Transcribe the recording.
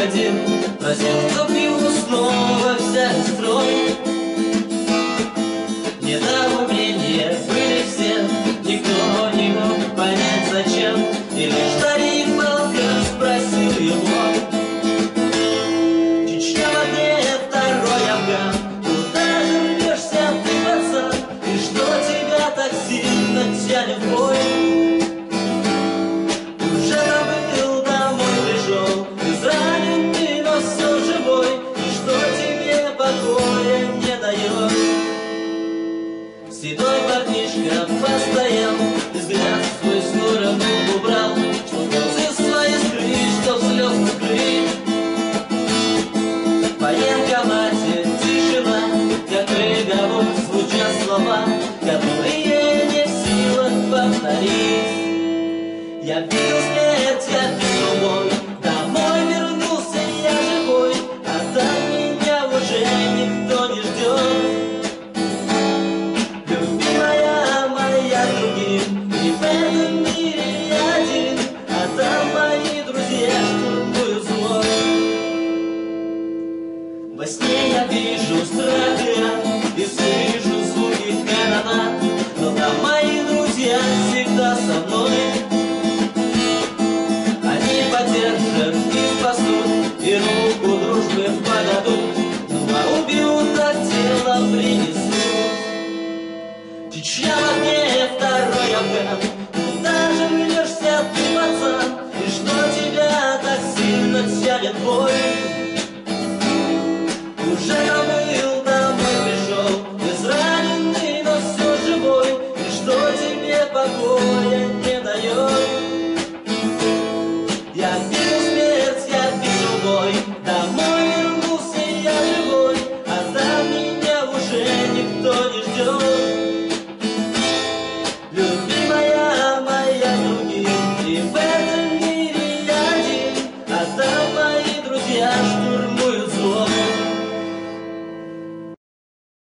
один, просил, чтоб его снова взяли в строй. Недоумения были все, никто не мог понять зачем, и лишь старик Волков спросил его: Чечня в огне, второй Афган, куда же рвешься ты, пацан, и что тебя так сильно тянет в бой? Уже забыл, домой пришел, израненный, но все живой, и что тебе покоя не дает? Седой парнишка постоял, взгляд свой в сторону убрал, что слезы свои скрыть, что слез скрыть. В военкомате тишина, как приговор звучат слова, которые не в силах повторить. Я видел смерть, я видел бой, домой вернулся я живой, а там меня уже никто не ждет. Любимая моя другим, и в этом мире я один, а там мои друзья штурмуют злой. Во сне я вижу страх и ад, и слышу звуки канонад, но там мои друзья всегда со мной. Они поддержат и спасут, и руку дружбы подадут, ну а убьют